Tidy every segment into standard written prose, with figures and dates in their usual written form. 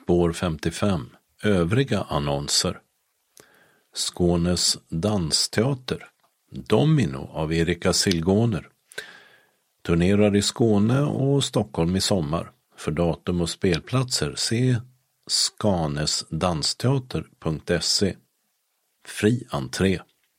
Spår 55. Övriga annonser. Skånes dansteater. Domino av Erika Silgoner. Turnerar i Skåne och Stockholm i sommar. För datum och spelplatser se skanesdansteater.se. Fri entré.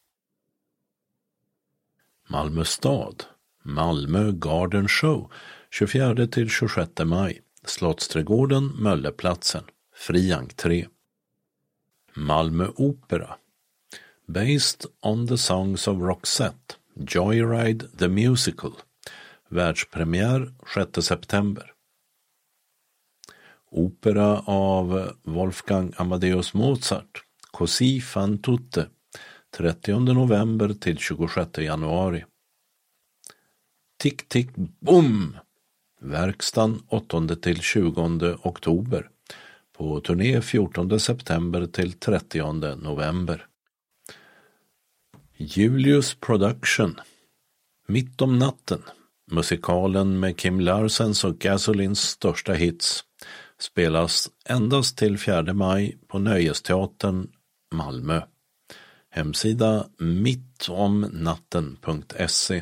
Malmö stad. Malmö Garden Show 24-26 maj. Slottsträdgården, Mölleplatsen. Fri entré. Malmö opera. Based on the songs of Roxette. Joyride the Musical. Världspremiär 6 september. Opera av Wolfgang Amadeus Mozart. Così fan tutte. 30 november till 26 januari. Tick tick boom. Verkstan 8 till 20 oktober. På turné 14 september till 30 november. Julius Production. Mitt om natten. Musikalen med Kim Larsens och Gasolins största hits spelas endast till 4 maj på Nöjesteatern, Malmö. Hemsida mittomnatten.se.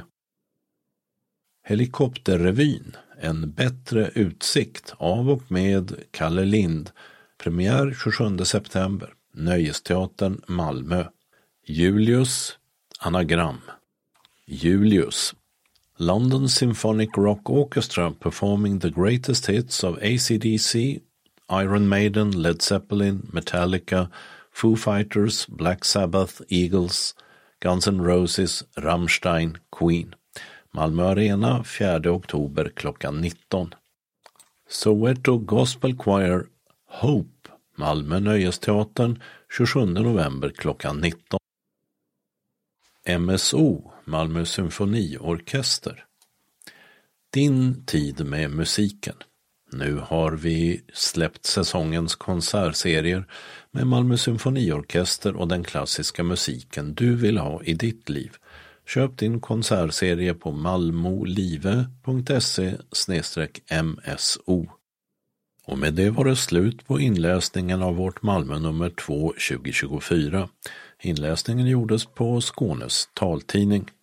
Helikopterrevyn. En bättre utsikt av och med Kalle Lind. Premiär 27 september. Nöjesteatern, Malmö. Julius. Anagram. Julius. London Symphonic Rock Orchestra performing the greatest hits of AC/DC, Iron Maiden, Led Zeppelin, Metallica, Foo Fighters, Black Sabbath, Eagles, Guns N' Roses, Rammstein, Queen. Malmö Arena 4 oktober klockan 19. Soweto Gospel Choir Hope. Malmö Nöjesteatern 27 november klockan 19. MSO, Malmö Symfoniorkester. Din tid med musiken. Nu har vi släppt säsongens konsertserier med Malmö Symfoniorkester och den klassiska musiken du vill ha i ditt liv. Köp din konsertserie på malmolive.se/MSO. Och med det var det slut på inläsningen av vårt Malmö nummer 2 2024. Inläsningen gjordes på Skånes taltidning.